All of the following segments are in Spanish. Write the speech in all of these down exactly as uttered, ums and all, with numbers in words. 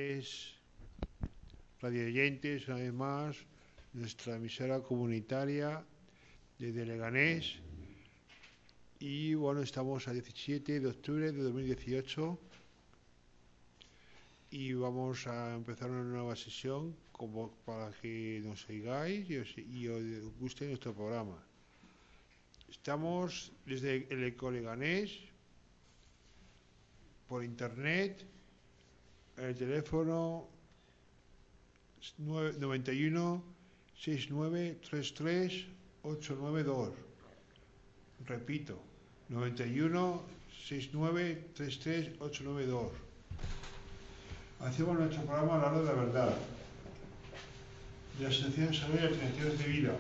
tardes, radioyentes, una vez más, nuestra emisora comunitaria desde Leganés. Y bueno, estamos a diecisiete de octubre de dos mil dieciocho y vamos a empezar una nueva sesión como para que nos sigáis y os, y os guste nuestro programa. Estamos desde el Eco Leganés, por internet, en el teléfono noventa y uno, sesenta y nueve, treinta y tres, ochocientos noventa y dos. Repito, noventa y uno, sesenta y nueve, treinta y tres, ochocientos noventa y dos. Hacemos nuestro programa Hablando de la Verdad, de la Asociación de Salud y Alternativas de Vida.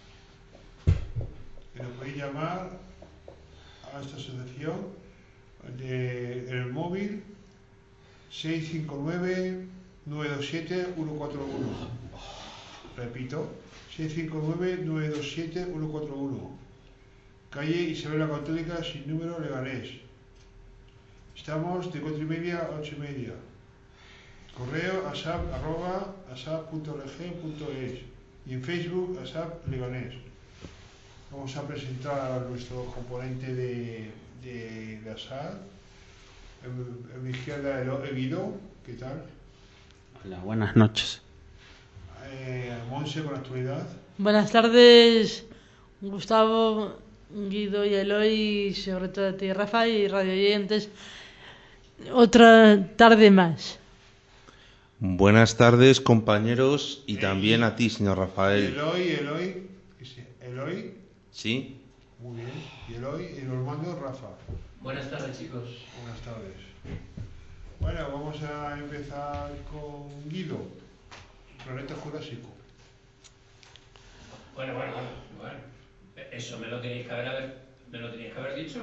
Que nos podéis llamar a esta asociación de, en el móvil seis cinco nueve, nueve dos siete, uno cuatro uno. Repito, seis cinco nueve, nueve dos siete, uno cuatro uno. Calle Isabel la Católica, sin número, Leganés. Estamos de cuatro y media a ocho y media. Correo asap arroba asap punto org punto es y en Facebook asap Leganés. Vamos a presentar a nuestro componente de, de, de asap. En, en mi izquierda el Guido, ¿qué tal? Hola, buenas noches. Eh, Monse con la actualidad. Buenas tardes, Gustavo, Guido y Eloy, sobre todo a ti, Rafa, y radio oyentes. Otra tarde más. Buenas tardes, compañeros, y también a ti, señor Rafael. Eloy, Eloy, Eloy. Sí. Muy bien. Y Eloy, y Normando, Rafa. Buenas tardes, chicos. Buenas tardes. Bueno, vamos a empezar con Guido, Planeta Jurásico. Bueno, bueno, bueno, bueno. Eso me lo tenéis que haber, haber, me lo tenéis que haber dicho.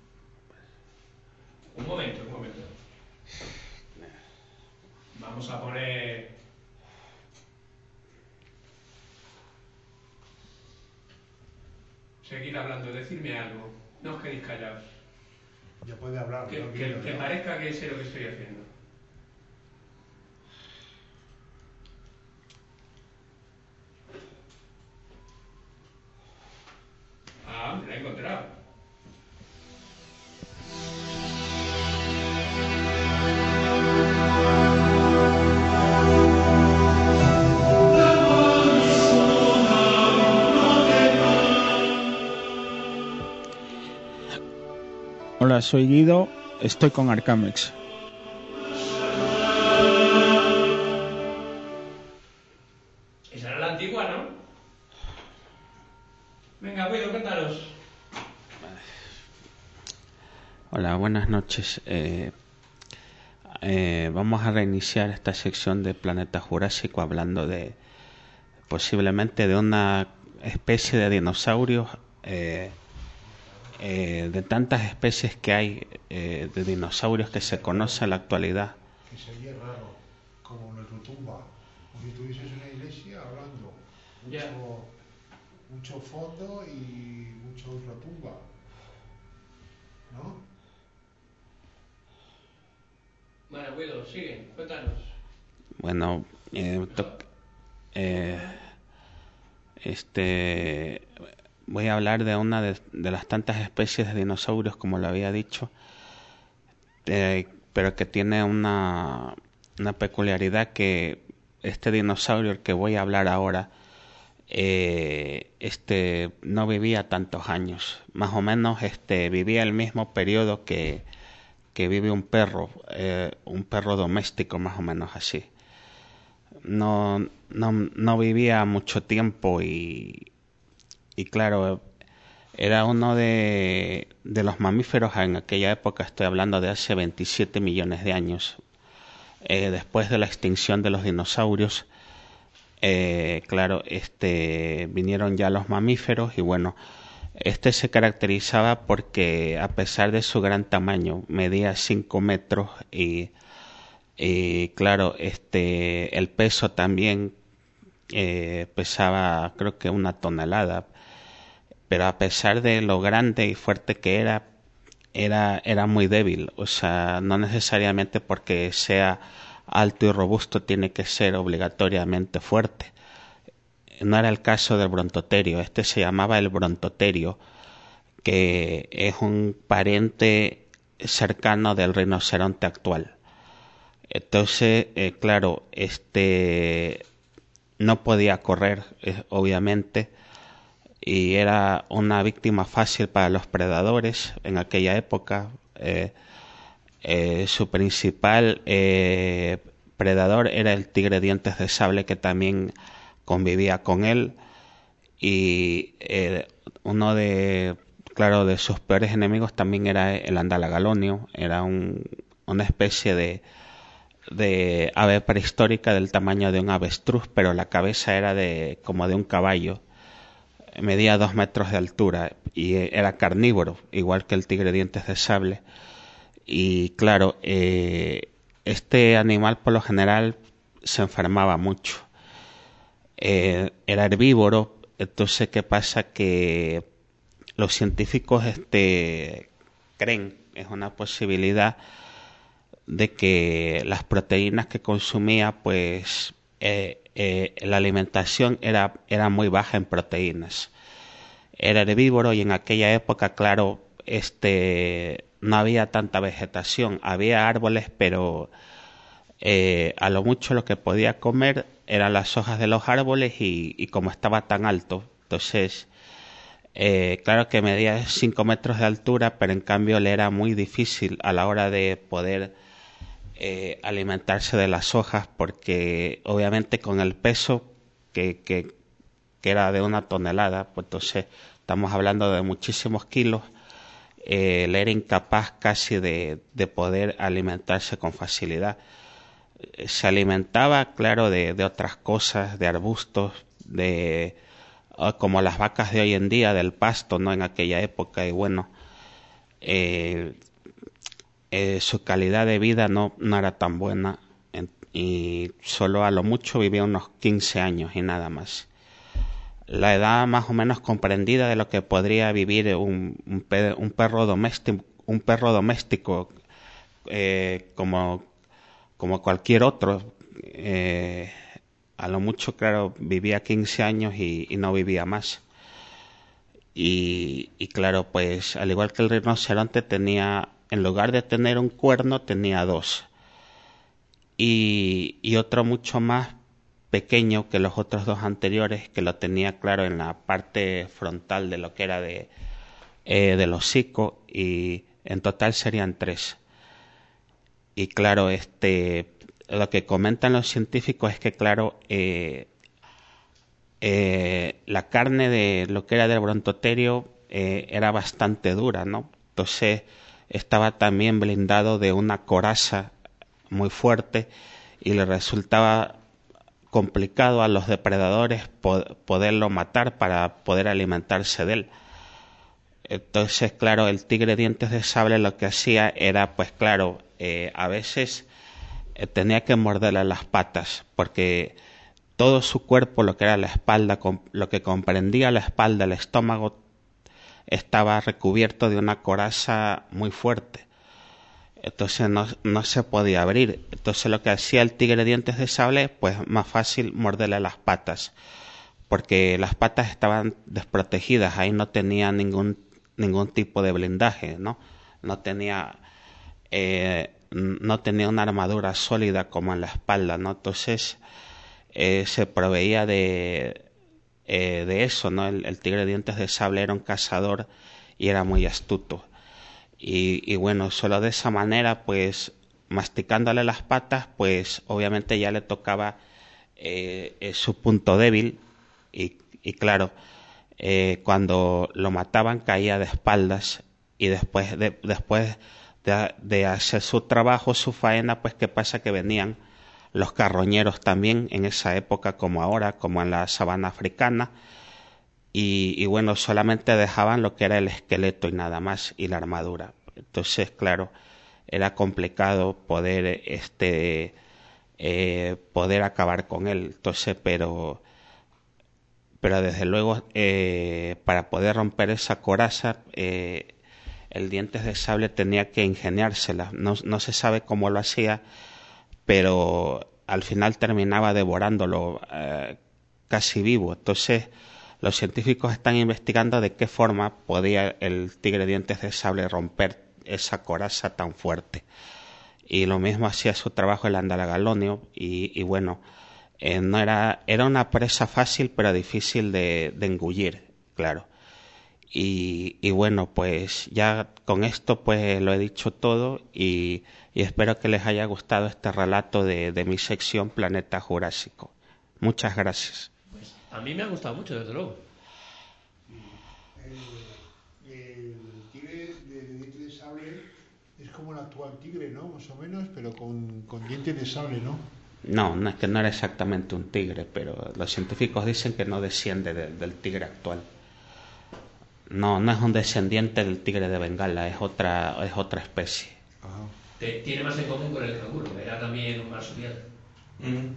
Un momento, un momento. Vamos a poner... Seguid hablando, decidme algo. No os quedéis callados. Ya puede hablar. Que, no, que, Guido, que ¿no? parezca que sé lo que estoy haciendo. Ah, me la he encontrado. Hola, soy Guido, estoy con Arcamex. Esa era la antigua, ¿no? Venga, Guido, cuéntanos. Hola, buenas noches. Eh, eh, vamos a reiniciar esta sección de Planeta Jurásico hablando de posiblemente de una especie de dinosaurios, eh, eh, de tantas especies que hay eh, de dinosaurios que se conocen en la actualidad. Que sería raro, como nuestra tumba. O si tuvieses una iglesia hablando. Mucho, Ya. mucho fondo y mucho tumba. ¿No? Bueno, Guido, sigue, cuéntanos. Bueno, eh, to- eh, este, voy a hablar de una de, de las tantas especies de dinosaurios, como lo había dicho, eh, pero que tiene una, una peculiaridad, que este dinosaurio el que voy a hablar ahora, eh, este, no vivía tantos años, más o menos este, vivía el mismo periodo que, que vive un perro, eh, un perro doméstico, más o menos así. No, no, no vivía mucho tiempo y, y claro, era uno de, de los mamíferos en aquella época, estoy hablando de hace veintisiete millones de años. Eh, después de la extinción de los dinosaurios, eh, claro, este, vinieron ya los mamíferos y bueno, este se caracterizaba porque a pesar de su gran tamaño, medía cinco metros y, y claro, este, el peso también eh, pesaba creo que una tonelada, pero a pesar de lo grande y fuerte que era, era, era muy débil, o sea, no necesariamente porque sea alto y robusto tiene que ser obligatoriamente fuerte. No era el caso del brontoterio. Este se llamaba el brontoterio, que es un pariente cercano del rinoceronte actual. Entonces, eh, claro, este no podía correr, eh, obviamente, y era una víctima fácil para los predadores en aquella época. Eh, eh, su principal eh, predador era el tigre dientes de sable, que también convivía con él, y eh, uno de, claro, de sus peores enemigos también era el andalagalonio. Era un, una especie de de ave prehistórica del tamaño de un avestruz, pero la cabeza era de como de un caballo. Medía dos metros de altura y era carnívoro, igual que el tigre dientes de sable. Y claro, eh, este animal por lo general se enfermaba mucho. Eh, era herbívoro. Entonces, ¿qué pasa? Que los científicos este, creen, es una posibilidad, de que las proteínas que consumía, pues eh, eh, la alimentación era, era muy baja en proteínas. Era herbívoro y en aquella época, claro, este no había tanta vegetación. Había árboles, pero eh, a lo mucho lo que podía comer eran las hojas de los árboles, y, y como estaba tan alto, entonces eh, claro que medía cinco metros de altura, pero en cambio le era muy difícil a la hora de poder Eh, alimentarse de las hojas, porque obviamente con el peso que, que, que era de una tonelada, pues entonces estamos hablando de muchísimos kilos, eh, le era incapaz casi de, de poder alimentarse con facilidad. Se alimentaba, claro, de, de otras cosas, de arbustos, de como las vacas de hoy en día, del pasto, ¿no? En aquella época. Y bueno, eh, Eh, su calidad de vida no, no era tan buena, en, y solo a lo mucho vivía unos quince años y nada más. La edad más o menos comprendida de lo que podría vivir un, un, pe, un perro doméstico, un perro doméstico eh, como, como cualquier otro. Eh, a lo mucho, claro, vivía quince años y, y no vivía más. Y, y claro, pues al igual que el rinoceronte, tenía, en lugar de tener un cuerno, tenía dos. Y, y otro mucho más pequeño que los otros dos anteriores, que lo tenía, claro, en la parte frontal de lo que era de eh, del hocico, y en total serían tres. Y claro, este lo que comentan los científicos es que, claro, eh, eh, la carne de lo que era del brontoterio eh, era bastante dura, ¿no? Entonces estaba también blindado de una coraza muy fuerte, y le resultaba complicado a los depredadores po- poderlo matar para poder alimentarse de él. Entonces, claro, el tigre dientes de sable lo que hacía era, pues claro, eh, a veces eh, tenía que morderle las patas, porque todo su cuerpo, lo que era la espalda, lo que comprendía la espalda, el estómago, estaba recubierto de una coraza muy fuerte. Entonces no, no se podía abrir. Entonces lo que hacía el tigre dientes de sable, pues más fácil morderle las patas, porque las patas estaban desprotegidas, ahí no tenía ningún ningún tipo de blindaje, no no tenía eh, no tenía una armadura sólida como en la espalda, no entonces eh, se proveía de eh, de eso, no el, el tigre dientes de sable era un cazador y era muy astuto. Y, y bueno, solo de esa manera, pues masticándole las patas, pues obviamente ya le tocaba eh, eh, su punto débil, y, y claro, eh, cuando lo mataban caía de espaldas, y después de, después de, de hacer su trabajo, su faena, pues qué pasa, que venían los carroñeros también en esa época, como ahora, como en la sabana africana. Y, y bueno, solamente dejaban lo que era el esqueleto y nada más, y la armadura. Entonces, claro, era complicado poder este eh, poder acabar con él. Entonces, pero pero desde luego eh, para poder romper esa coraza, eh, el dientes de sable tenía que ingeniársela. No, no se sabe cómo lo hacía, pero al final terminaba devorándolo eh, casi vivo. Entonces los científicos están investigando de qué forma podía el tigre dientes de sable romper esa coraza tan fuerte. Y lo mismo hacía su trabajo el andalagalonio y, y bueno, eh, no era, era una presa fácil pero difícil de, de engullir, claro. Y, y bueno, pues ya con esto pues lo he dicho todo y, y espero que les haya gustado este relato de, de mi sección Planeta Jurásico. Muchas gracias. Pues a mí me ha gustado mucho, desde luego. El, el tigre de, de dientes de sable es como el actual tigre, ¿no? Más o menos, pero con, con dientes de sable, ¿no? No, no es que no era exactamente un tigre, pero los científicos dicen que no desciende de, del tigre actual. No, no es un descendiente del tigre de Bengala, es otra, es otra especie. Ajá. Te- tiene más en común con el canguro, era también un marsupial. Mm.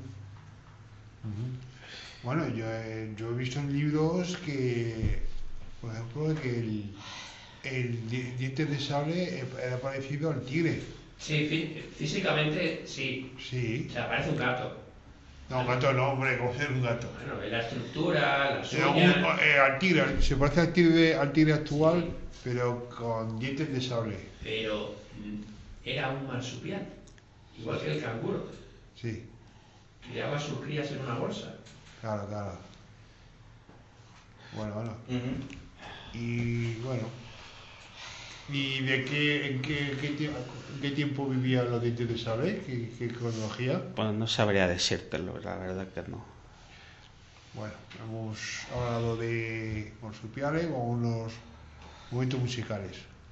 Bueno, yo, he- yo he visto en libros que, por ejemplo, que el, el di- dientes de sable era parecido al tigre. Sí, fí- físicamente sí. Sí. O sea, parece un gato. No, gato no, hombre, como ser un gato. Bueno, ve la estructura, las Era un- uñas. eh, al tigre, se parece al tigre, al tigre actual, pero con dientes de sable. Pero mm, era un marsupial. Igual que el canguro. Sí, Criaba a sus crías en una bolsa. claro, claro. Bueno, bueno. Ujú. Y bueno. ¿Y de qué, en qué, qué tie- en qué tiempo vivían los dientes de sable? ¿Qué, qué cronología? Pues no sabría decírtelo, la verdad que no. Bueno, hemos hablado de marsupiales con unos momentos musicales.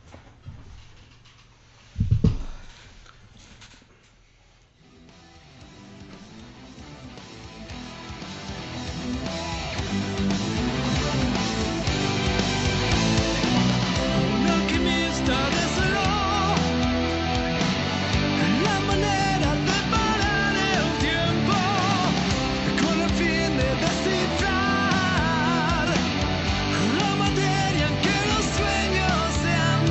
Un alquimista desveló la manera de parar el tiempo con el fin de descifrar la materia en que los sueños se han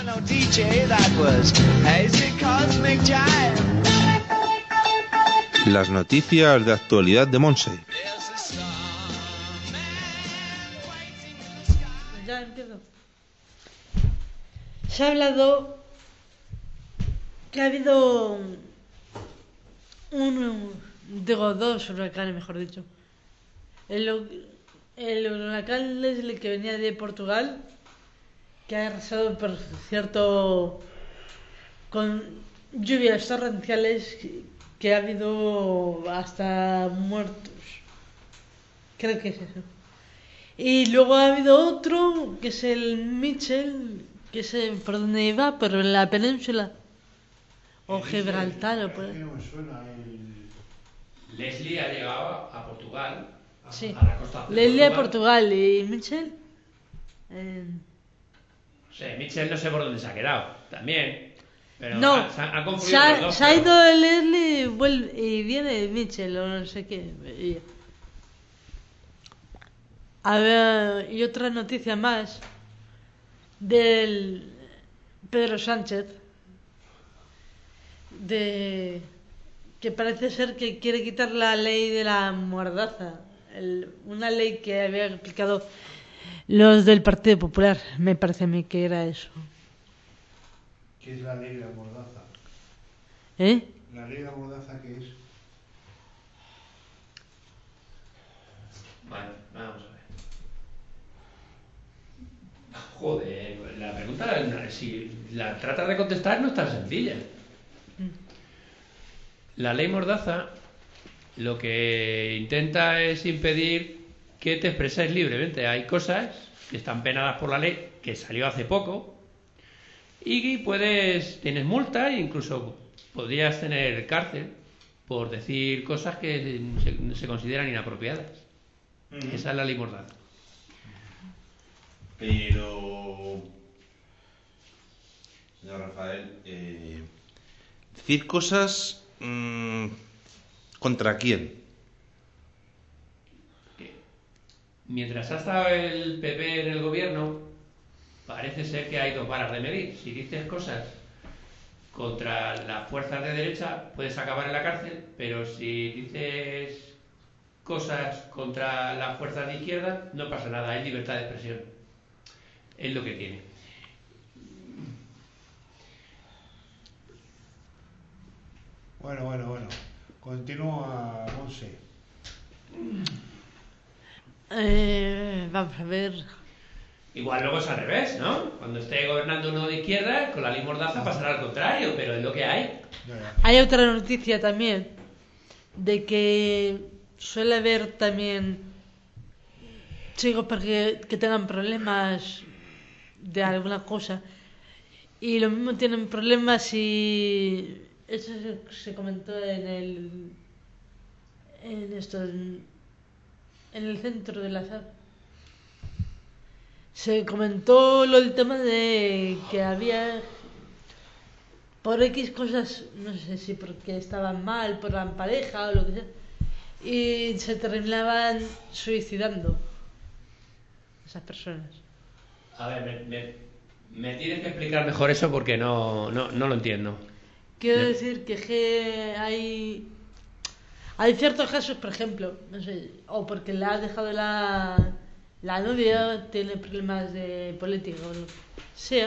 no D J, that was hazy cosmic jive. Las noticias de actualidad de Monse. There's a starman waiting in the sky. Ya empiezo. Se ha hablado que ha habido un, digo, dos huracanes, mejor dicho. El, el huracán Leslie, que venía de Portugal, que ha arrasado, por cierto, con lluvias torrenciales, que, que ha habido hasta muertos. Creo que es eso. Y luego ha habido otro, que es el Mitchell, que es eh, por donde iba, pero en la península. O Gibraltar, o por Es que ahí. no me suena el... Leslie ha llegado a Portugal, a, Sí. a la costa de Leslie a Portugal. Portugal y Mitchell. en- No sé, Mitchell no sé por dónde se ha quedado, también. Pero No, ha, se ha, ha se confundido los ha, dos, se ha pero- ido Leslie y, vuelve, y viene Mitchell o no sé qué. Y, a ver, y otra noticia más del Pedro Sánchez, de que parece ser que quiere quitar la ley de la mordaza, el- una ley que había aplicado los del Partido Popular, me parece a mí que era eso. ¿Qué es la ley de la mordaza? ¿Eh? ¿La ley de la mordaza qué es? Vale, vamos a ver. Joder, la pregunta, si la tratas de contestar, no es tan sencilla. La ley Mordaza lo que intenta es impedir que te expreses libremente. Hay cosas que están penadas por la ley, que salió hace poco, y puedes, tienes multa e incluso podrías tener cárcel por decir cosas que se, se consideran inapropiadas. Esa es la ley Mordaza. Pero, señor Rafael, eh, decir cosas mmm, ¿contra quién? Mientras ha estado el P P en el gobierno, parece ser que hay dos varas de medir. Si dices cosas contra las fuerzas de derecha, puedes acabar en la cárcel, pero si dices cosas contra las fuerzas de izquierda, no pasa nada, hay libertad de expresión. Es lo que tiene. Bueno, bueno, bueno. Continúa, Monse. Eh, vamos a ver. Igual luego es al revés, ¿no? Cuando esté gobernando uno de izquierda, con la ley Mordaza pasará al contrario, pero es lo que hay. Ya, ya. Hay otra noticia también de que suele haber también chicos para que, que tengan problemas de alguna cosa y lo mismo tienen problemas y eso se, se comentó en el en esto en, en el centro de la S A D. Se comentó lo del tema de que había por X cosas, no sé si porque estaban mal, por la pareja o lo que sea, y se terminaban suicidando esas personas. A ver, me, me, me tienes que explicar mejor eso porque no, no, no lo entiendo. Quiero Ya. decir que, que hay hay ciertos casos, por ejemplo, no sé, o porque le ha dejado la, la novia, tiene problemas de política o lo que sea.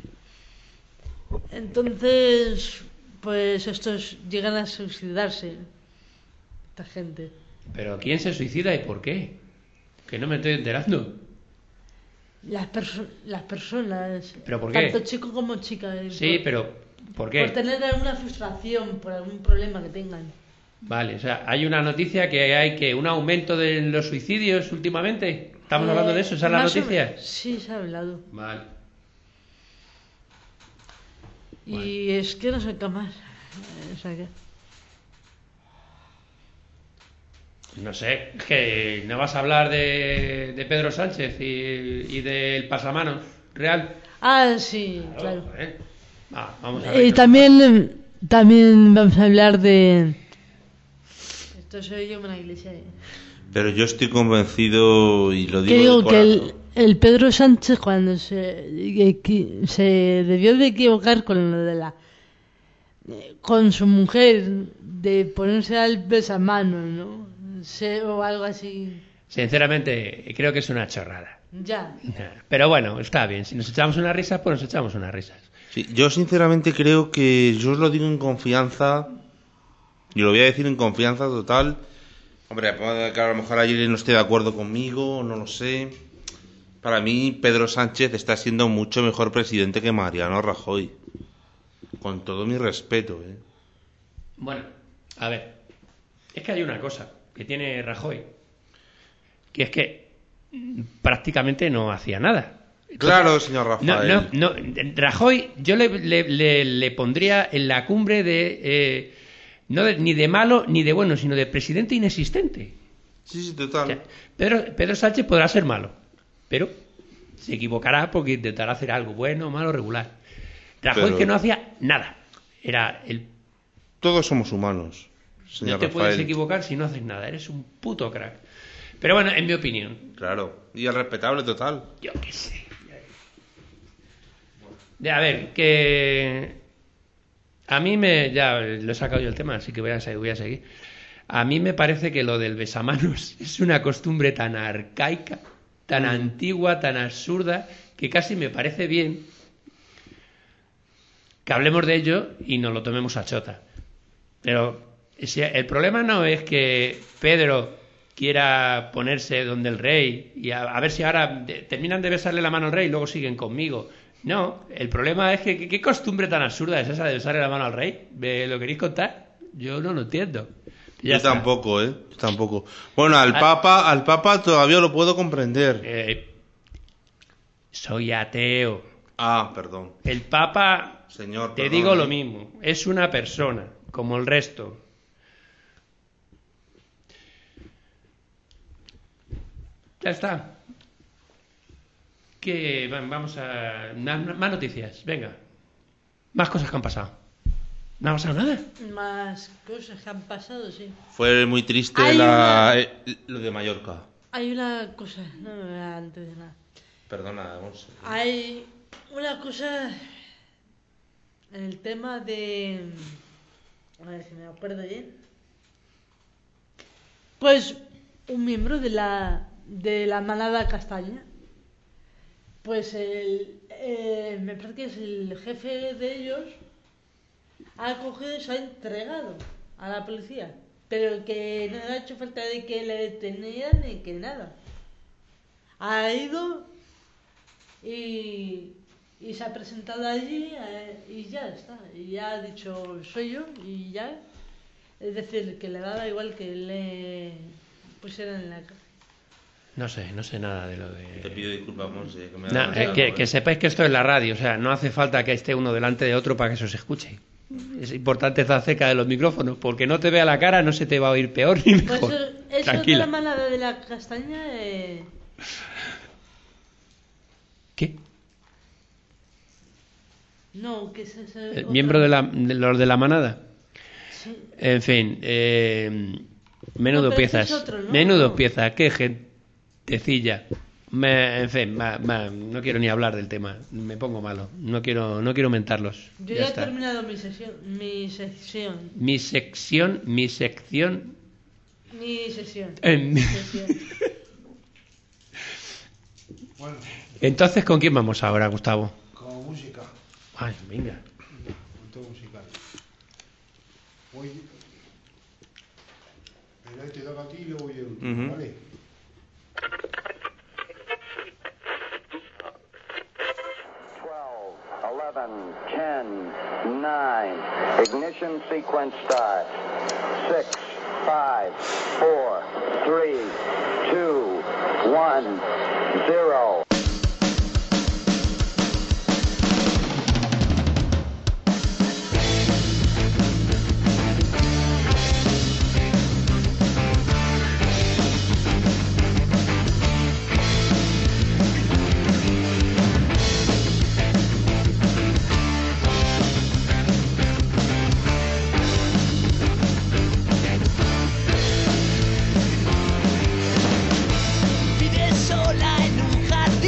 Entonces, pues estos llegan a suicidarse, esta gente. Pero ¿quién se suicida y por qué? Que no me estoy enterando. Las, perso- las personas, ¿Pero por qué? tanto chico como chica, eh, Sí, por, pero ¿por por qué? tener alguna frustración, por algún problema que tengan. Vale, o sea, hay una noticia que hay que un aumento de los suicidios últimamente. ¿Estamos Eh, hablando de eso? ¿Esa es la más o noticia? menos. Sí, se ha hablado. Vale. Y es que no sé qué más. eh, O sea que... No sé, es que no vas a hablar de, de Pedro Sánchez y, y del pasamanos real. Ah, sí, claro. joder. Ah, vamos a ver. Y también, también vamos a hablar de... Esto soy yo en una iglesia. eh. Pero yo estoy convencido y lo Que digo digo de que el, corazón. el Pedro Sánchez cuando se, equi- se debió de equivocar con lo de la eh, con su mujer de ponerse al besamano, ¿no? Se- o algo así. Sinceramente, creo que es una chorrada. Ya. Pero bueno, está bien. Si nos echamos una risa, pues nos echamos unas risas. Sí, yo sinceramente creo que yo os lo digo en confianza, y lo voy a decir en confianza total. Hombre, puede que a lo mejor ayer no esté de acuerdo conmigo, no lo sé. Para mí, Pedro Sánchez está siendo mucho mejor presidente que Mariano Rajoy. Con todo mi respeto, ¿eh? Bueno, a ver. Es que hay una cosa que tiene Rajoy, que es que prácticamente no hacía nada. Entonces, Claro, señor No, Rafael. no, no, Rajoy, yo le, le- le- le pondría en la cumbre de, eh, no de- ni de malo ni de bueno, sino de presidente inexistente. Sí, sí, O total. sea, Pedro, Pedro Sánchez podrá ser malo, pero se equivocará porque intentará hacer algo bueno, malo, regular. Rajoy Pero- que no hacía nada. Era el... Todos somos humanos, señor No te puedes Rafael. equivocar si no haces nada, eres un puto crack. Pero bueno, en mi opinión, Claro, y el respetable total. yo qué sé. De, a ver, que a mí me... Ya lo he sacado yo el tema, así que voy a, se- voy a seguir. A mí me parece que lo del besamanos es una costumbre tan arcaica, tan antigua, tan absurda, que casi me parece bien que hablemos de ello y nos lo tomemos a chota. Pero si- el problema no es que Pedro quiera ponerse donde el rey y a, a ver si ahora de- terminan de besarle la mano al rey y luego siguen conmigo. No, el problema es que que- ¿qué costumbre tan absurda es esa de besarle la mano al rey? ¿Me lo queréis contar? Yo no lo entiendo. Ya Yo está. tampoco, ¿eh? Yo tampoco. Bueno, al Ah. Papa, al Papa todavía lo puedo comprender. Eh, soy ateo. Ah, perdón. El Papa, Señor, te perdón, digo ¿eh? lo mismo, es una persona, como el resto. Ya está. Que va- vamos a... na- na- Más noticias, venga. Más cosas que han pasado. ¿No ha pasado nada? Más cosas que han pasado, sí. Fue muy triste Hay la... una- eh, lo de Mallorca. Hay una cosa, no, antes de nada. Perdona, Monse. Hay una cosa en el tema de... A ver si me acuerdo bien. Pues un miembro de la, de la manada castaña, pues el, eh, me parece que es el jefe de ellos, ha cogido y se ha entregado a la policía. Pero que no ha hecho falta de que le detenieran ni que nada. Ha ido y, y se ha presentado allí eh, y ya está. Y ya ha dicho soy yo y ya. Es decir, que le daba igual que le pusieran en la cara. No sé, no sé nada de lo de... Te pido disculpas, Monse. Que, me No, ha- eh, que, que sepáis que esto es la radio, o sea, no hace falta que esté uno delante de otro para que se os escuche. Es importante estar cerca de los micrófonos, porque no te vea la cara, no se te va a oír peor ni Pues mejor. eso, eso de Tranquila. la manada de la castaña, eh, ¿Qué? no, que es ese ¿El otro. miembro de, la, de los de la manada? Sí. En fin, eh, menudo No, pero ese piezas. es otro, ¿no? Menudo No. piezas, qué gentecilla. Me, en fin, ma- ma- no quiero ni hablar del tema, me pongo malo. No quiero, no quiero mentarlos. Yo Ya ya he está. terminado mi sesión, mi sección, Mi sección, mi sección. mi sesión, En- mi sesión. Bueno, Entonces, ¿con quién vamos ahora, Gustavo? como música, Ay, venga. con todo musical. Voy. Pero te toca a ti y luego yo el último, Ujú. ¿vale? twelve, eleven, ten, nine. Ignition sequence start. six, five, four, three, two, one, zero. Vive sola en un jardín.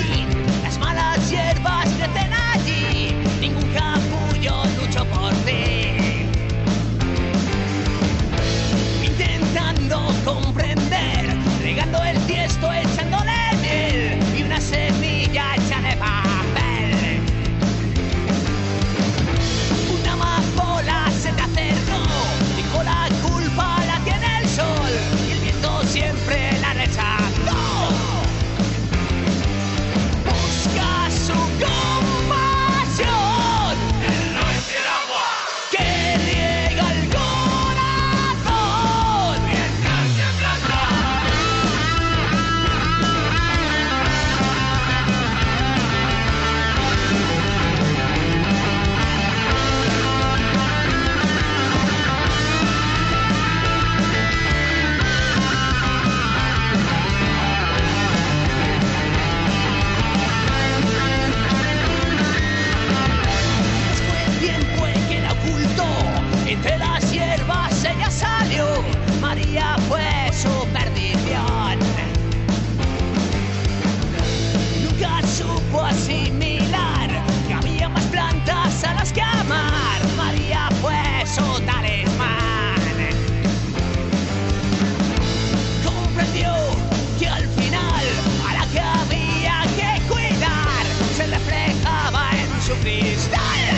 su cristal.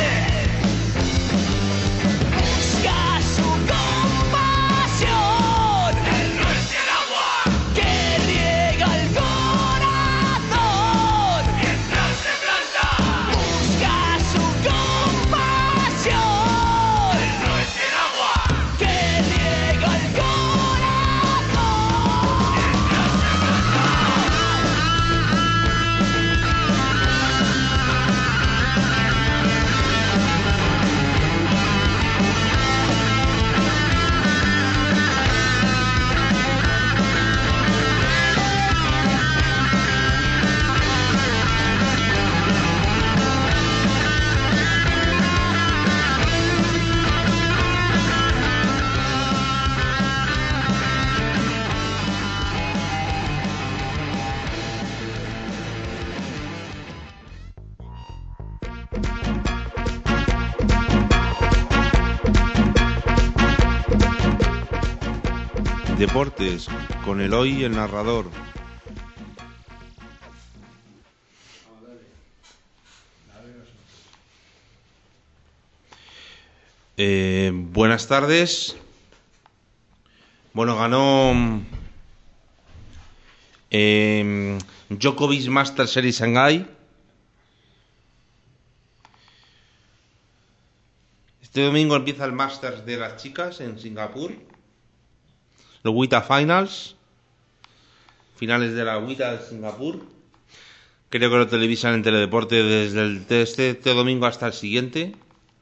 Busca su compasión. Él no es el agua que riega el corazón. Mientras se planta. Busca su compasión. Él no es el agua que riega el corazón. Mientras se planta. Deportes, con Eloy el narrador. Eh, buenas tardes. Bueno, ganó eh, Djokovic Master Series Shanghai. Este domingo empieza el Masters de las chicas en Singapur. Los W I T A Finals. Finales de la W I T A de Singapur. Creo que lo televisan en Teledeporte desde el, este, este domingo hasta el siguiente.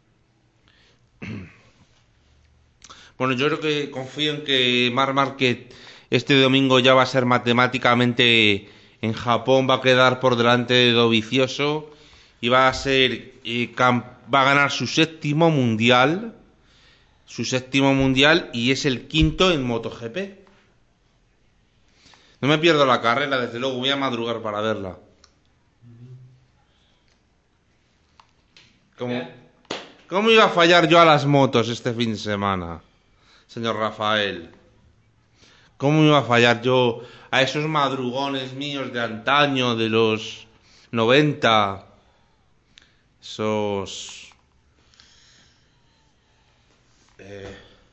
Bueno, yo creo que confío en que Marc Márquez este domingo ya va a ser matemáticamente en Japón, va a quedar por delante de Dovizioso y va a ser eh, va a ganar su séptimo mundial, su séptimo mundial y es el quinto en MotoGP. No me pierdo la carrera, desde luego voy a madrugar para verla. ¿Cómo, ¿Cómo iba a fallar yo a las motos este fin de semana, señor Rafael? ¿Cómo iba a fallar yo a esos madrugones míos de antaño, de los noventa? Esos... Eh...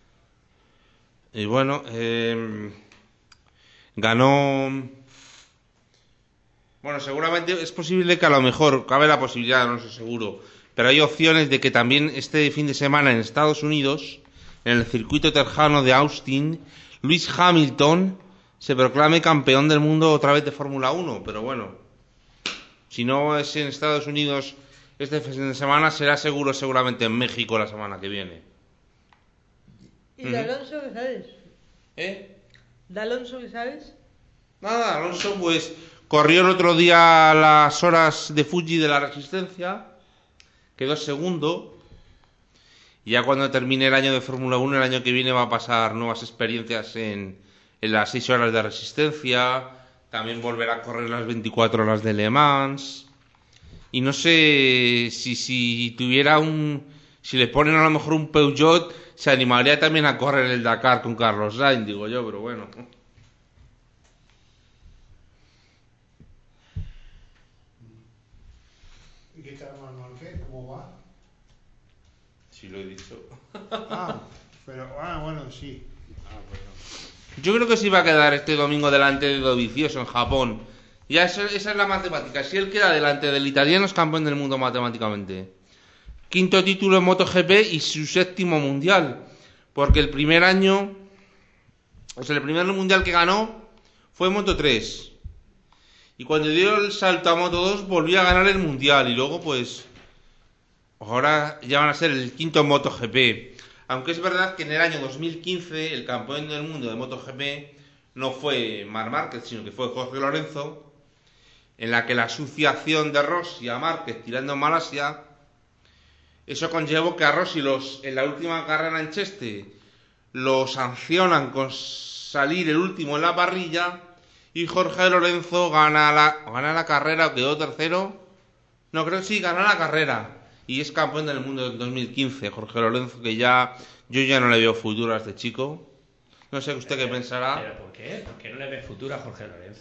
Y bueno, eh... ganó... Bueno, seguramente es posible que a lo mejor, cabe la posibilidad, no estoy seguro, pero hay opciones de que también este fin de semana en Estados Unidos, en el circuito tejano de Austin, Lewis Hamilton se proclame campeón del mundo otra vez de Fórmula uno, pero bueno, si no es en Estados Unidos este fin de semana, será seguro seguramente en México la semana que viene. ¿Y de Alonso qué sabes? ¿Eh? ¿De Alonso qué sabes? Nada, Alonso pues corrió el otro día las horas de Fuji de la Resistencia, quedó segundo. Y ya cuando termine el año de Fórmula uno, el año que viene va a pasar nuevas experiencias en, en las seis horas de Resistencia, también volverá a correr las veinticuatro horas de Le Mans. Y no sé si, si tuviera un... Si le ponen a lo mejor un Peugeot, se animaría también a correr el Dakar con Carlos Sainz, digo yo, pero bueno. ¿Y qué tal, Manuel? ¿Qué? ¿Cómo va? Sí, lo he dicho. Ah, pero, ah, bueno, sí. Ah, bueno. Yo creo que sí va a quedar este domingo delante de Dovizioso en Japón. Ya esa, esa es la matemática. Si él queda delante del italiano, es campeón del mundo matemáticamente. Quinto título en MotoGP y su séptimo mundial. Porque el primer año, o sea, el primer mundial que ganó fue Moto tres. Y cuando dio el salto a Moto dos, volvió a ganar el mundial. Y luego, pues, ahora ya van a ser el quinto en MotoGP. Aunque es verdad que en el año dos mil quince el campeón del mundo de MotoGP no fue Marc Márquez, sino que fue Jorge Lorenzo, en la que la asociación de Rossi a Márquez tirando en Malasia, eso conllevó que a Rossi los, en la última carrera en Cheste lo sancionan con salir el último en la parrilla y Jorge Lorenzo gana la, gana la carrera o quedó tercero. No, creo que sí, gana la carrera. Y es campeón del mundo en dos mil quince, Jorge Lorenzo, que ya yo ya no le veo futuro a este chico. No sé usted qué pensará. ¿Pero por qué? ¿Por qué no le ves futuro a Jorge Lorenzo?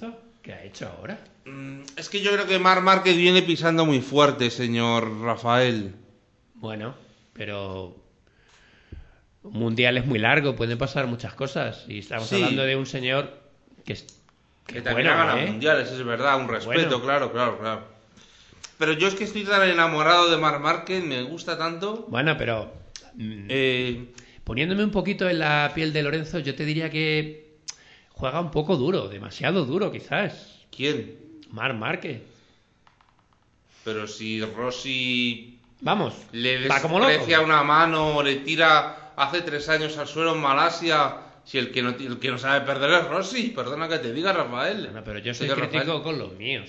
¿Qué ha hecho ahora? Mm, Es que yo creo que Marc Márquez viene pisando muy fuerte, señor Rafael. Bueno, pero un mundial es muy largo, pueden pasar muchas cosas. Y estamos Sí. hablando de un señor que es Que que también bueno, ha ganado ¿eh? mundiales, es verdad, un respeto, Bueno. claro, claro, claro. Pero yo es que estoy tan enamorado de Marc Márquez, me gusta tanto. Bueno, pero mm, Eh, poniéndome un poquito en la piel de Lorenzo, yo te diría que juega un poco duro, demasiado duro quizás. ¿Quién? Marc Márquez. Pero si Rossi Vamos, le va como loco. desprecia una mano, le tira hace tres años al suelo en Malasia, si el que no, el que no sabe perder es Rossi, perdona que te diga, Rafael. Bueno, pero yo soy Señor crítico Rafael. con los míos.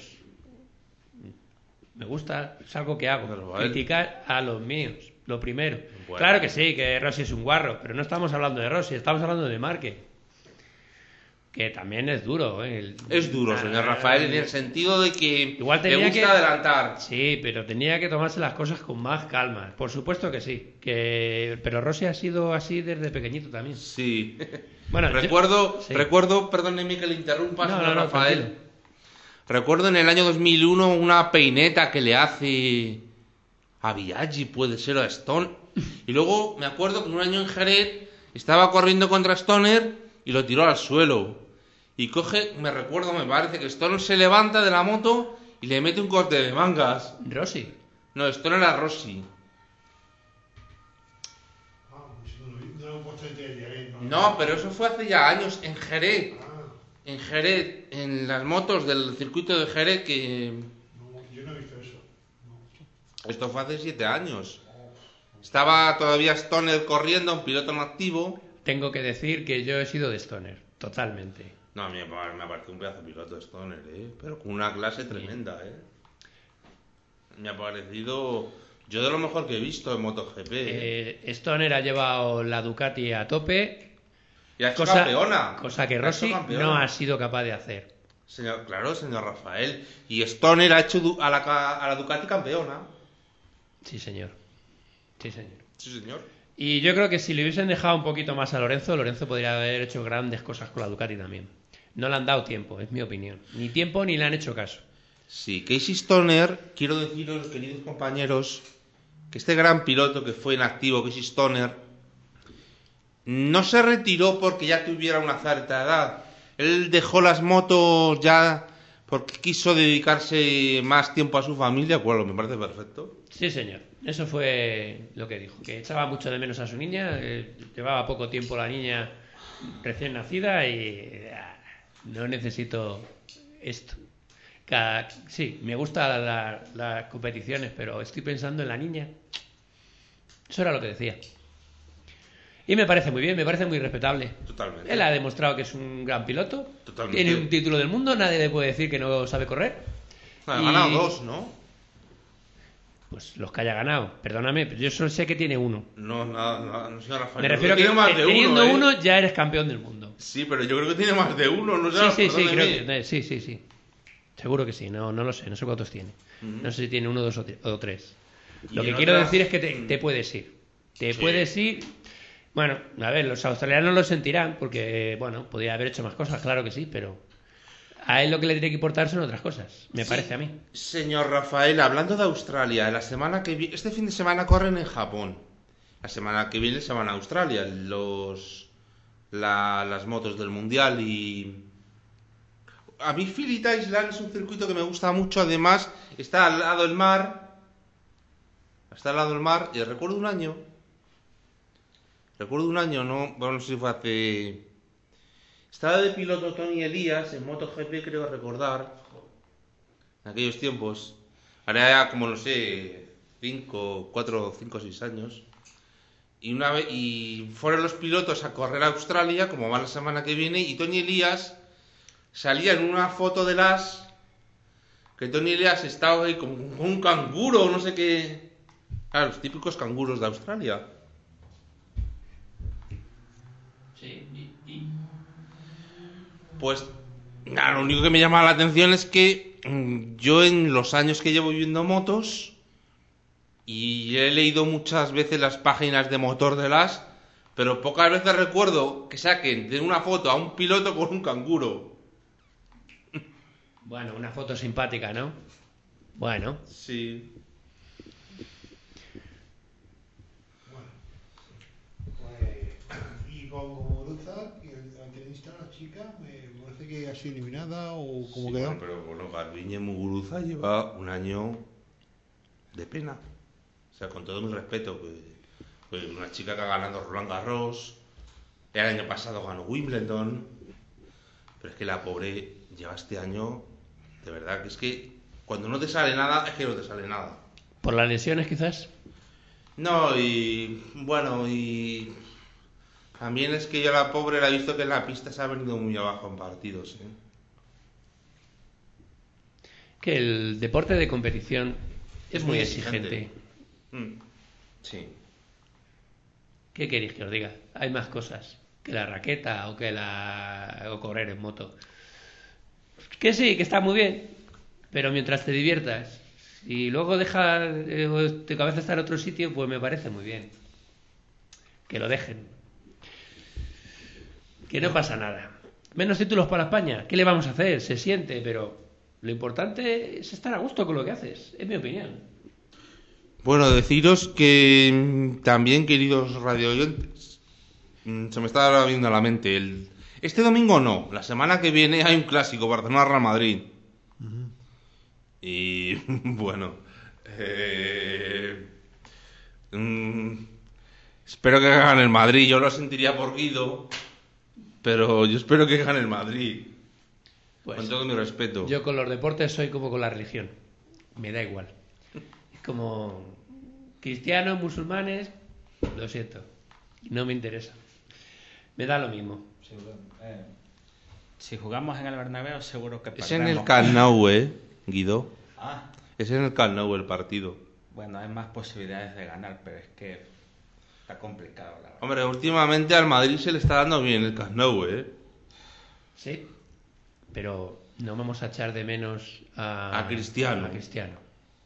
Me gusta, es algo que hago. Pero, vale. Criticar a los míos, lo primero. Bueno. Claro que sí, que Rossi es un guarro, pero no estamos hablando de Rossi, estamos hablando de Márquez. Que también es duro, ¿eh? El- Es duro, señor Ah, Rafael, en el sentido de que Igual le tenía gusta que- adelantar. Sí, pero tenía que tomarse las cosas con más calma. Por supuesto que sí. Que... Pero Rossi ha sido así desde pequeñito también. Sí. Bueno, yo- recuerdo, sí. recuerdo, perdóneme que le interrumpa, No, señor no, no, Rafael. tranquilo. Recuerdo en el año dos mil uno una peineta que le hace a Biaggi, puede ser, o a Stone. Y luego me acuerdo que un año en Jerez estaba corriendo contra Stoner y lo tiró al suelo. Y coge, me recuerdo, me parece que Stoner se levanta de la moto y le mete un corte de mangas. Rossi. No, Stoner era Rossi. Ah, pues no lo vi, no lo he puesto en tele, ¿eh? No, pero eso fue hace ya años, en Jerez. Ah, En Jerez, en las motos del circuito de Jerez, que no, yo no he visto eso. No. esto fue hace siete años. Estaba todavía Stoner corriendo, un piloto en activo. Tengo que decir que yo he sido de Stoner, totalmente. No, a mí me pa- me parece un pedazo de piloto Stoner, ¿eh? Pero con una clase tremenda, ¿eh? Me ha parecido, yo de lo mejor que he visto en MotoGP. ¿eh? Eh, Stoner ha llevado la Ducati a tope, y ha hecho cosa, campeona. cosa que Ha hecho Rossi campeona. no ha sido capaz de hacer. Señor, claro, señor Rafael. Y Stoner ha hecho du- a la, ca- a la Ducati campeona. Sí, señor. Sí, señor. Sí, señor. Y yo creo que si le hubiesen dejado un poquito más a Lorenzo, Lorenzo podría haber hecho grandes cosas con la Ducati también. No le han dado tiempo, es mi opinión. Ni tiempo ni le han hecho caso. Sí, Casey Stoner, quiero deciros, queridos compañeros, que este gran piloto que fue en activo, Casey Stoner, no se retiró porque ya tuviera una cierta edad. Él dejó las motos ya porque quiso dedicarse más tiempo a su familia, bueno, me parece perfecto. Sí, señor. Eso fue lo que dijo. Que echaba mucho de menos a su niña. eh, llevaba poco tiempo la niña recién nacida y ah, no necesito esto. Cada- sí, me gustan la- las competiciones, pero estoy pensando en la niña. Eso era lo que decía. Y me parece muy bien, me parece muy respetable. Totalmente. Él ha demostrado que es un gran piloto. Totalmente. Tiene un título del mundo, nadie le puede decir que no sabe correr. Ha Y- ganado dos, ¿no? Pues los que haya ganado, perdóname, pero yo solo sé que tiene uno. No, nada, nada, no, señor Rafael. Me yo refiero creo a que tiene más de teniendo uno, ¿eh? uno ya eres campeón del mundo. Sí, pero yo creo que tiene más de uno, no sé. Sí, sí, sí, perdóneme. creo que, eh, sí, sí, sí. Seguro que sí, no, no lo sé, no sé cuántos tiene. No sé si tiene uno, dos o, tre- o tres. Y Lo que en quiero otras- decir es que te, te puedes ir. Te Sí. puedes ir. Bueno, a ver, los australianos lo sentirán porque, bueno, podría haber hecho más cosas, claro que sí, pero a él lo que le tiene que importar son otras cosas, me Sí. parece a mí. Señor Rafael, hablando de Australia, la semana que vi- este fin de semana corren en Japón. La semana que viene se van a Australia los la- las motos del mundial y a mí Phillip Island es un circuito que me gusta mucho. Además está al lado del mar, está al lado del mar y recuerdo un año, recuerdo un año, no, bueno, no sé si fue hace, estaba de piloto Tony Elías en MotoGP, creo recordar. En aquellos tiempos, ahora ya como no sé, cinco, cuatro, cinco, seis años, y una vez y fueron los pilotos a correr a Australia, como va la semana que viene, y Tony Elías salía en una foto de las que Tony Elías estaba ahí como con un canguro, no sé qué, claro, los típicos canguros de Australia. Sí, y, y- Pues nada, lo único que me llama la atención es que mm, yo en los años que llevo viendo motos y he leído muchas veces las páginas de motor de las, pero pocas veces recuerdo que saquen de una foto a un piloto con un canguro. Bueno, una foto simpática, ¿no? Bueno, Sí. Pues, y con Muguruza, y el antenista, la chica, me parece que ha sido eliminada o como Sí, quedó. bueno, pero bueno, Garbiñe Muguruza lleva un año de pena. O sea, con todo mi respeto, pues, pues una chica que ha ganado Roland Garros, el año pasado ganó Wimbledon, pero es que la pobre lleva este año, de verdad, que es que cuando no te sale nada, es que no te sale nada. por las lesiones quizás. No, y bueno, y también es que yo la pobre la he visto que en la pista se ha venido muy abajo en partidos, ¿eh? Que el deporte de competición es, Es muy muy exigente. exigente. Mm, sí. ¿Qué queréis que os diga? Hay más cosas que la raqueta o que la o correr en moto. Que sí, que está muy bien, pero mientras te diviertas y luego dejas eh, tu cabeza estar en otro sitio, pues me parece muy bien. Que lo dejen. Que no pasa nada. Menos títulos para España. ¿Qué le vamos a hacer? Se siente, pero lo importante es estar a gusto con lo que haces, es mi opinión. Bueno, deciros que mm, también, queridos radioyentes, mm, se me está ahora viendo a la mente. El... Este domingo no, la semana que viene hay un clásico, Barcelona-Real Madrid. Y bueno, eh, mm, espero que gane el Madrid. Yo lo sentiría por Guido, pero yo espero que gane el Madrid. Pues, Con todo mi respeto. yo con los deportes soy como con la religión. Me da igual. Es como cristianos, musulmanes, lo siento. No me interesa. Me da lo mismo. Seguro, eh, si jugamos en el Bernabéu, seguro que Es perdemos. en el Camp Nou, ¿eh, Guido? Ah, Es en el Camp Nou el partido. bueno, hay más posibilidades de ganar, pero es que está complicado, la verdad. Hombre, últimamente al Madrid se le está dando bien el Camp Nou, ¿eh? Sí, pero no vamos a echar de menos a, A Cristiano. a Cristiano.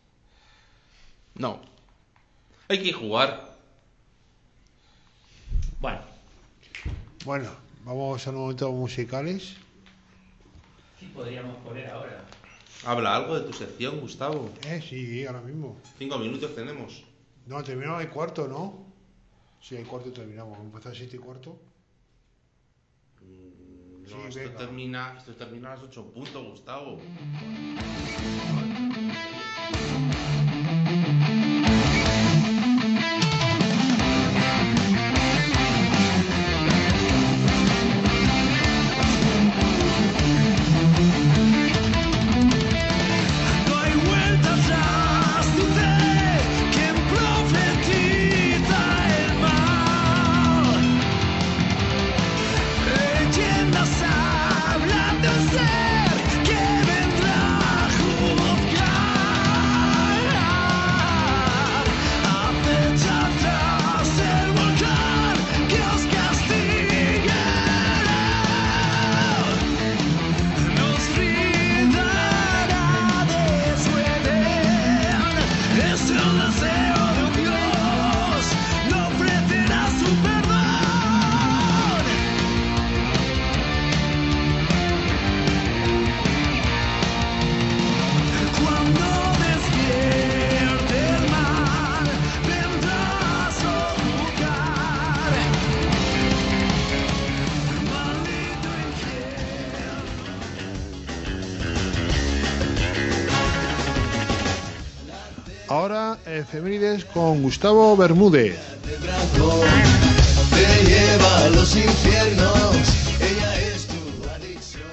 No. Hay que jugar. Bueno, Bueno, vamos a los momentos musicales. ¿qué podríamos poner ahora? Habla algo de tu sección, Gustavo. Eh, sí, ahora mismo. Cinco minutos tenemos. No, terminamos el cuarto, ¿no? Sí, el cuarto terminamos. Empezó a siete y cuarto. No, Sí, esto venga. termina, esto termina a las ocho puntos, Gustavo. No hay vuelta atrás, sucede quien profetiza el mal. Leyendas hablan de un ser que vendrá a juzgar. Acecha tras el volcán que os castigará. Nos brindará de su Edén. Es el deseo de un Dios, no ofrecerá su perdón. Cuando despierte el mal, vendrás a juzgar. Maldito infierno. Ahora, efemérides con Gustavo Bermúdez. Te lleva a los infiernos, ella es tu adicción.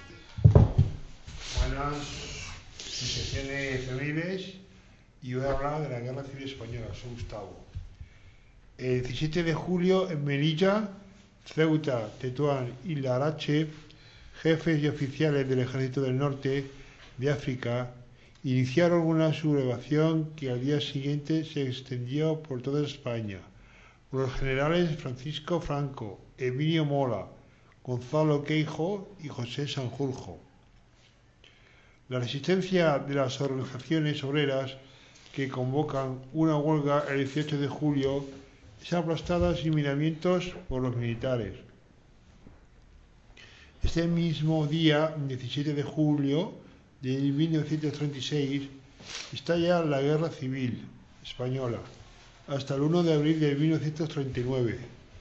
Buenas, mi sección de efemérides y voy a hablar de la Guerra Civil Española. Soy Gustavo. El diecisiete de julio en Melilla, Ceuta, Tetuán y Larache, jefes y oficiales del Ejército del Norte de África iniciaron una sublevación que al día siguiente se extendió por toda España, por los generales Francisco Franco, Emilio Mola, Gonzalo Queijo y José Sanjurjo. La resistencia de las organizaciones obreras que convocan una huelga el dieciocho de julio es aplastada sin miramientos por los militares. Este mismo día, diecisiete de julio, de mil novecientos treinta y seis, estalla la Guerra Civil Española, hasta el uno de abril de mil novecientos treinta y nueve.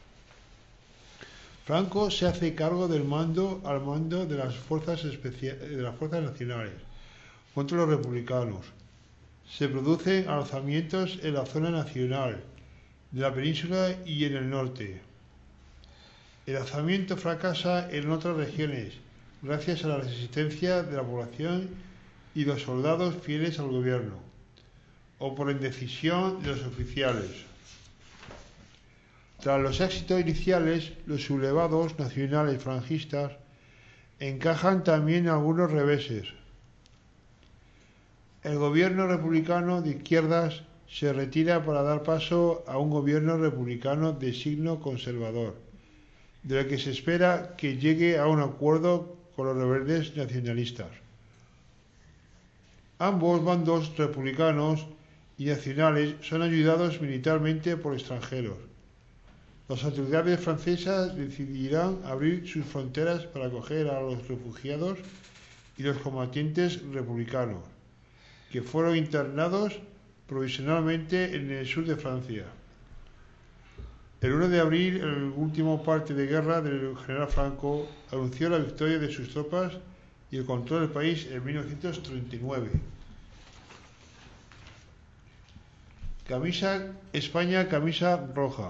Franco se hace cargo del mando al mando de las fuerzas especia- de las fuerzas nacionales contra los republicanos. Se producen alzamientos en la zona nacional de la península y en el norte. El alzamiento fracasa en otras regiones gracias a la resistencia de la población y los soldados fieles al gobierno, o por indecisión de los oficiales. Tras los éxitos iniciales, los sublevados nacionales franquistas encajan también algunos reveses. El gobierno republicano de izquierdas se retira para dar paso a un gobierno republicano de signo conservador, de lo que se espera que llegue a un acuerdo con los rebeldes nacionalistas. Ambos bandos, republicanos y nacionales, son ayudados militarmente por extranjeros. Las autoridades francesas decidirán abrir sus fronteras para acoger a los refugiados y los combatientes republicanos, que fueron internados provisionalmente en el sur de Francia. El uno de abril, el último parte de guerra del general Franco anunció la victoria de sus tropas y el control del país en mil novecientos treinta y nueve. Camisa España, camisa roja.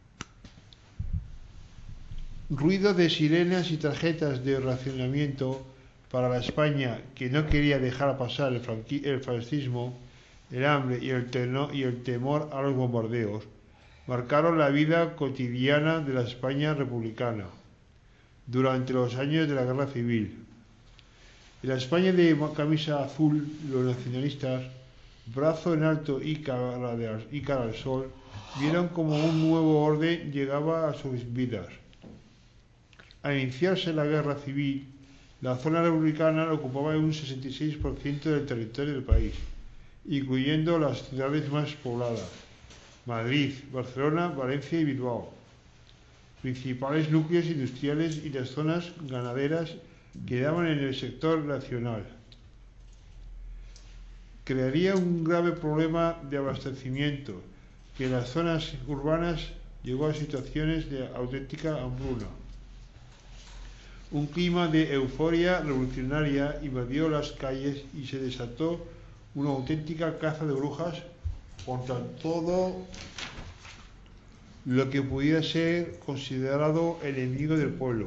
Ruido de sirenas y tarjetas de racionamiento para la España que no quería dejar pasar el, franqui- el fascismo, el hambre y el, teno- y el temor a los bombardeos marcaron la vida cotidiana de la España republicana durante los años de la Guerra Civil. En la España de camisa azul, los nacionalistas, brazo en alto y cara, de, y cara al sol, vieron como un nuevo orden llegaba a sus vidas. Al iniciarse la Guerra Civil, la zona republicana ocupaba un sesenta y seis por ciento del territorio del país, incluyendo las ciudades más pobladas: Madrid, Barcelona, Valencia y Bilbao, principales núcleos industriales y las zonas ganaderas quedaban en el sector nacional. Crearía un grave problema de abastecimiento, que en las zonas urbanas llegó a situaciones de auténtica hambruna. Un clima de euforia revolucionaria invadió las calles y se desató una auténtica caza de brujas contra todo lo que pudiera ser considerado enemigo del pueblo.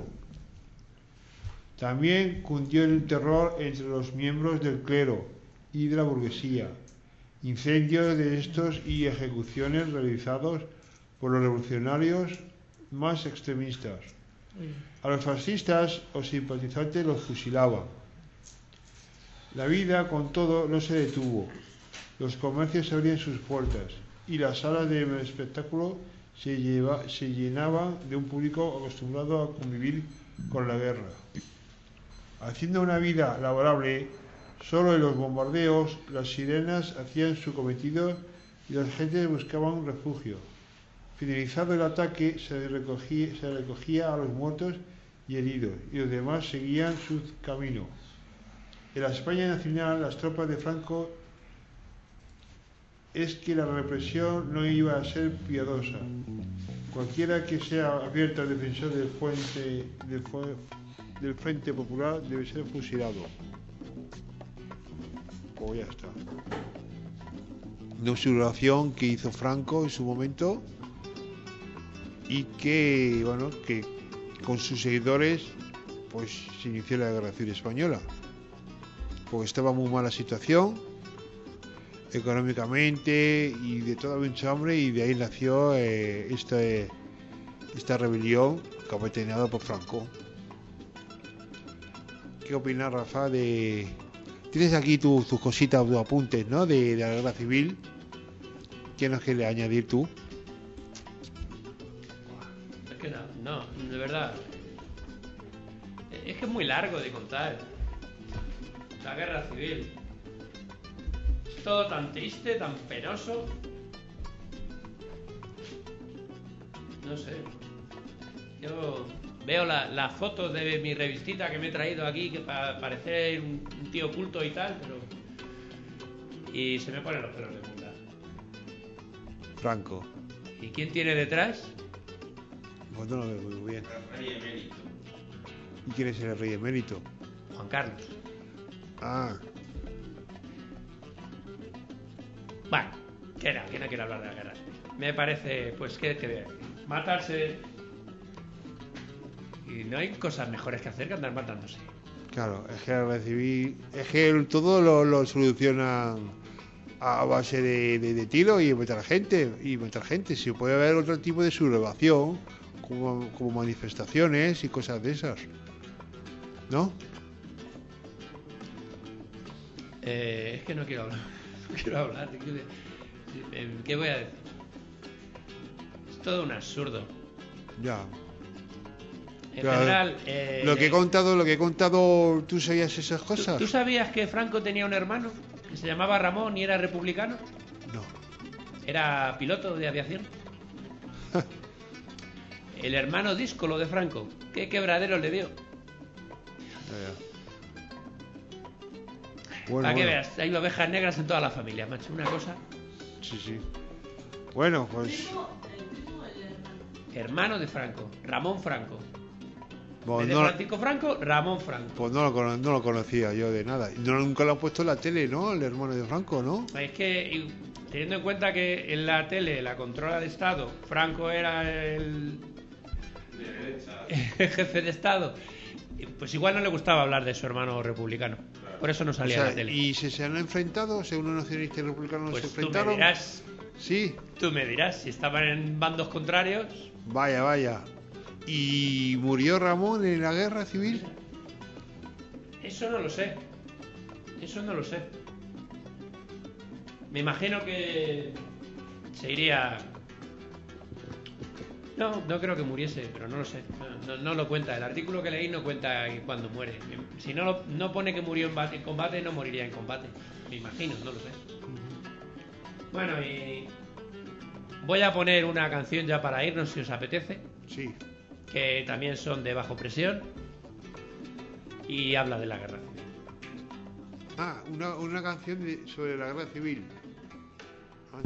También cundió el terror entre los miembros del clero y de la burguesía, incendios de estos y ejecuciones realizados por los revolucionarios más extremistas. A los fascistas o simpatizantes los fusilaban. La vida, con todo, no se detuvo. Los comercios abrían sus puertas y las salas de espectáculo se, lleva, se llenaban de un público acostumbrado a convivir con la guerra. Haciendo una vida laborable, solo en los bombardeos las sirenas hacían su cometido y las gentes buscaban refugio. Finalizado el ataque, se recogía, se recogía a los muertos y heridos, y los demás seguían su camino. En la España nacional, las tropas de Franco es que la represión no iba a ser piadosa. Cualquiera que sea abierto al defensor del, fuente, del, del Frente Popular debe ser fusilado. Pues ya está. Una observación que hizo Franco en su momento y que, bueno, que con sus seguidores pues se inició la Guerra Civil Española, porque estaba muy mala situación económicamente y de toda mucha hambre, y de ahí nació eh, esta, esta rebelión capitaneada por Franco. ¿Qué opinas, Rafa? De... Tienes aquí tu, tus cositas, tus apuntes, ¿no? De, de la Guerra Civil. ¿Qué nos quieres añadir tú? Es que no, no, de verdad. Es que es muy largo de contar. La Guerra Civil. Es todo tan triste, tan penoso. No sé. Yo veo la- las fotos de mi revistita que me he traído aquí, que para parecer un, un tío culto y tal, pero... Y se me ponen los pelos de punta. Franco. ¿Y quién tiene detrás? Pues no lo veo muy bien. ¿Y quién es el rey emérito? Juan Carlos. Ah, Bueno, que no, que no quiero hablar de la guerra. Me parece, pues, que, que matarse... Y no hay cosas mejores que hacer que andar matándose. claro, es que la guerra civil, es que el- todo lo, lo solucionan a base de, de, de tiro y matar gente, y matar gente. Si puede haber otro tipo de sublevación, como, como manifestaciones y cosas de esas, ¿no? Eh, es que no quiero hablar. No quiero hablar. ¿Qué, eh, ¿qué voy a decir? Es todo un absurdo. Ya. En Claro, general... eh, Lo que he contado, lo que he contado, ¿tú sabías esas ¿tú, cosas? tú sabías que Franco tenía un hermano que se llamaba Ramón y era republicano? No. Era piloto de aviación. El hermano díscolo de Franco. ¿Qué quebradero le dio? Ya, ya. Bueno, Para que bueno. veas, hay ovejas negras en toda la familia, macho. Una cosa... Sí, sí. Bueno, pues... Hermano de Franco, Ramón Franco. En pues vez de no, Francisco Franco, Ramón Franco. pues no lo, cono- no lo conocía yo de nada. Y no, nunca lo han puesto en la tele, ¿no? El hermano de Franco, ¿no? Es que, y teniendo en cuenta que en la tele la controla de Estado, Franco era el, el jefe de Estado, pues igual no le gustaba hablar de su hermano republicano. Por eso no O salía sea, en la tele. ¿y se, se han enfrentado? ¿Según los nacionalistas y republicanos Pues se tú me enfrentaron? dirás, Sí. tú me dirás, si estaban en bandos contrarios, Vaya, vaya. ¿Y murió Ramón en la guerra civil? eso no lo sé. Eso no lo sé. Me imagino que se iría... No, no creo que muriese, pero no lo sé. No, no- no lo cuenta. El artículo que leí no cuenta cuándo muere. Si no, lo- no pone que murió en, ba- en combate, no moriría en combate. Me imagino, no lo sé. Bueno, y voy a poner una canción ya para irnos, si os apetece, Sí. que también son de bajo presión y habla de la guerra civil. Ah, una, una canción de- sobre la guerra civil. Ah,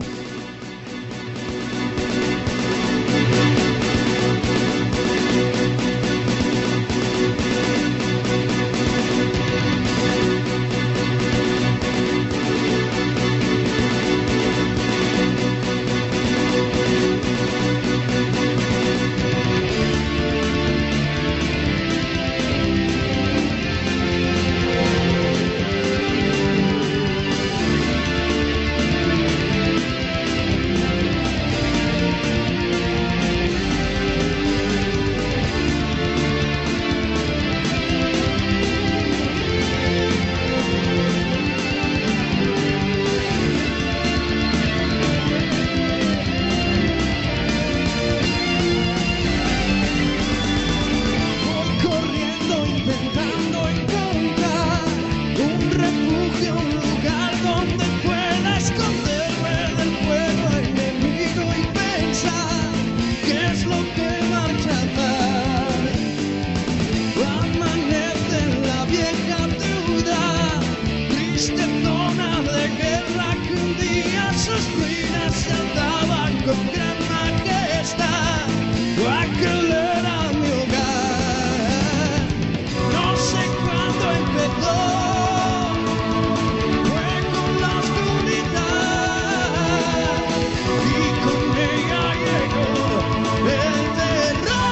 Voy corriendo intentando encontrar un refugio, un lugar donde pueda esconderme del fuego enemigo y pensar qué es lo que marcha atrás. Amanece en la vieja ciudad, triste zona de guerra que un día sus ruinas se alzaban con gran majestad. Aquel era mi hogar. No sé cuándo empezó, fue con la oscuridad y con ella llegó el terror.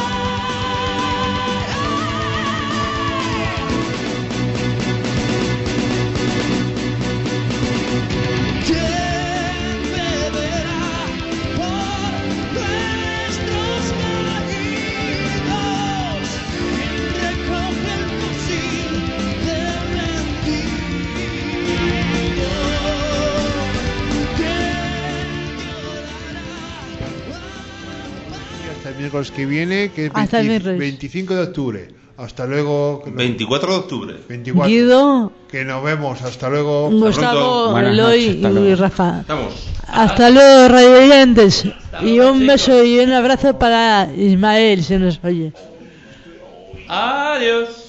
¿Quién beberá por nuestros caídos? ¿Quién recoge el fusil del rendido? ¿Quién Y hasta el miércoles que viene, que es Hasta el veinti- miércoles. veinticinco de octubre. Hasta luego. que nos- veinticuatro de octubre. veinticuatro. Guido, Que nos vemos. Hasta luego. Gustavo, Buenas Eloy noches, hasta y luego. Rafa. Estamos. Hasta luego, radio oyentes. Hasta Y luego, un chicos. beso y un abrazo para Ismael, si nos oye. Adiós.